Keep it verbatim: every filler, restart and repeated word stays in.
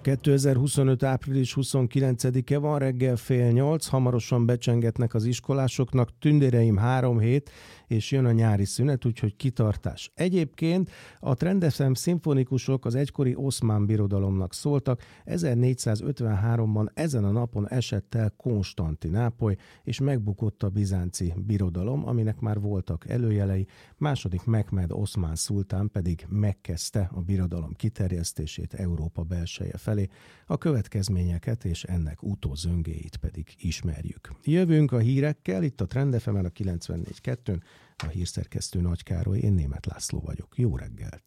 kétezer-huszonöt. április huszonkilencedike van, reggel fél nyolc, hamarosan becsengetnek az iskolásoknak, tündéreim három hét, és jön a nyári szünet, úgyhogy kitartás. Egyébként a Trend ef em szimfonikusok az egykori Oszmán Birodalomnak szóltak, ezernégyszázötvenháromban ezen a napon esett el Konstantinápoly, és megbukott a Bizánci Birodalom, aminek már voltak előjelei, második Mehmed oszmán szultán pedig megkezdte a birodalom kiterjesztését Európa belseje felé, a következményeket és ennek utózöngéit pedig ismerjük. Jövünk a hírekkel, itt a Trend ef emen a kilencvennégy kettőn, a hírszerkesztő Nagy Károly, én Németh László vagyok. Jó reggelt!